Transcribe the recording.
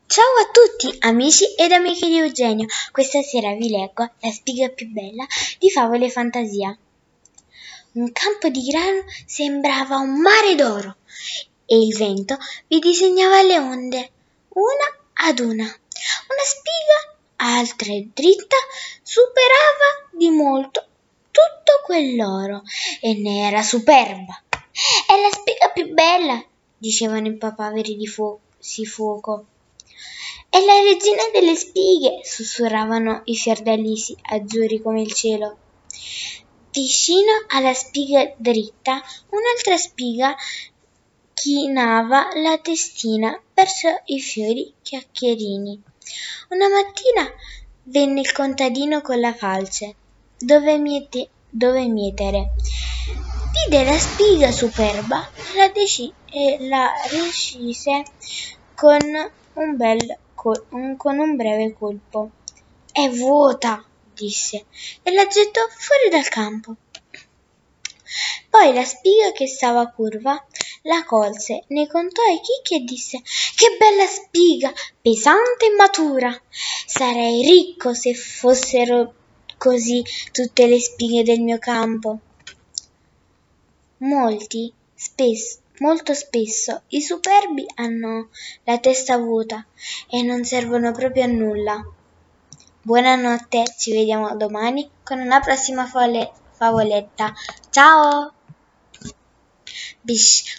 Ciao a tutti amici ed amiche di Eugenio, questa sera vi leggo La spiga più bella di Favole e Fantasia. Un campo di grano sembrava un mare d'oro e il vento vi disegnava le onde, una ad una. Una spiga, alta e dritta, superava di molto tutto quell'oro e ne era superba. È la spiga più bella, dicevano i papaveri di fuoco. È la regina delle spighe, sussurravano i fiordelli azzurri come il cielo. Vicino alla spiga dritta, un'altra spiga chinava la testina verso i fiori chiacchierini. Una mattina venne il contadino con la falce. Dove mietere? Vide la spiga superba e la recise con un breve colpo. È vuota, disse, e la gettò fuori dal campo. Poi la spiga che stava curva la colse, ne contò i chicchi e disse: Che bella spiga, pesante e matura! Sarei ricco se fossero così tutte le spighe del mio campo. Molto spesso i superbi hanno la testa vuota e non servono proprio a nulla. Buonanotte, ci vediamo domani con una prossima favoletta. Ciao! Bish.